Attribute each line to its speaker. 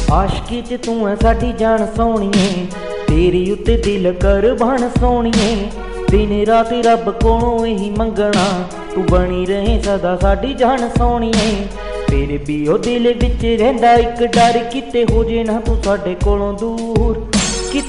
Speaker 1: आशकी च तू है साडी जान सोहणीए, तेरी उत्ते दिल कुर्बान सोहणीए। दिन रात रब कोलों यही मंगना, तू बनी रहे सदा साडी जान सोहणीए। फिर भी ओ दिल विच रहिंदा इक डर, किते हो जे ना तू साडे कोलों दूर।